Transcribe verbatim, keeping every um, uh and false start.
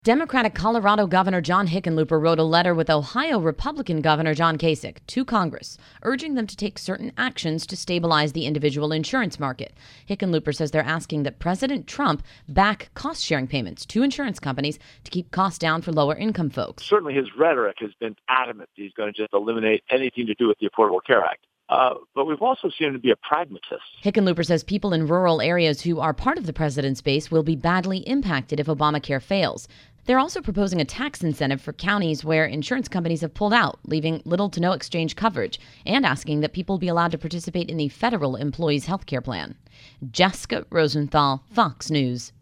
Democratic Colorado Governor John Hickenlooper wrote a letter with Ohio Republican Governor John Kasich to Congress, urging them to take certain actions to stabilize the individual insurance market. Hickenlooper says they're asking that President Trump back cost-sharing payments to insurance companies to keep costs down for lower-income folks. Certainly his rhetoric has been adamant that he's going to just eliminate anything to do with the Affordable Care Act. Uh, but we've also seen him to be a pragmatist. Hickenlooper says people in rural areas who are part of the president's base will be badly impacted if Obamacare fails. They're also proposing a tax incentive for counties where insurance companies have pulled out, leaving little to no exchange coverage, and asking that people be allowed to participate in the federal employees' health care plan. Jessica Rosenthal, Fox News.